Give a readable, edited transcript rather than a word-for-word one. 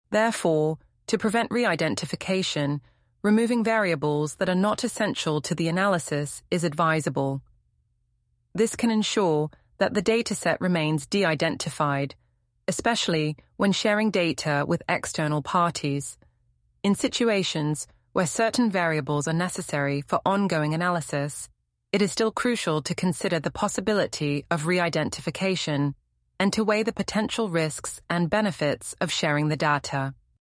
Therefore, to prevent re-identification, removing variables that are not essential to the analysis is advisable. This can ensure that the dataset remains de-identified, especially when sharing data with external parties. In situations where certain variables are necessary for ongoing analysis, it is still crucial to consider the possibility of re-identification and to weigh the potential risks and benefits of sharing the data.